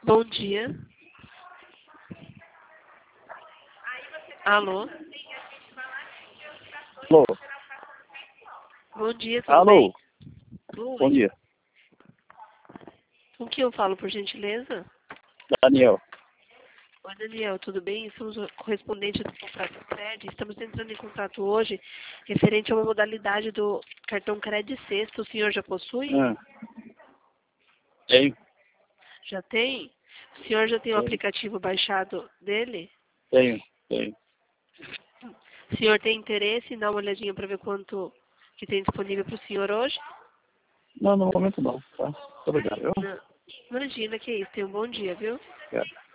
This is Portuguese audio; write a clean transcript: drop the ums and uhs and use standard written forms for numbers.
Bom dia. Alô? Alô? Bom dia, tudo Alô? bem? Bom Oi. dia. Com quem eu falo, por gentileza? Daniel. Oi, Daniel, tudo bem? Somos o correspondente do contrato CRED. Estamos entrando em contato hoje referente a uma modalidade do cartão CRED Sexto. O senhor já possui? Tenho. Já tem? O senhor já tem o Tenho. aplicativo baixado dele? Tenho. O senhor tem interesse em dar uma olhadinha para ver quanto que tem disponível para o senhor hoje? Não, no momento não, tá? Muito obrigado, viu? Não. Imagina que é isso. Tenha um bom dia, viu? Obrigado.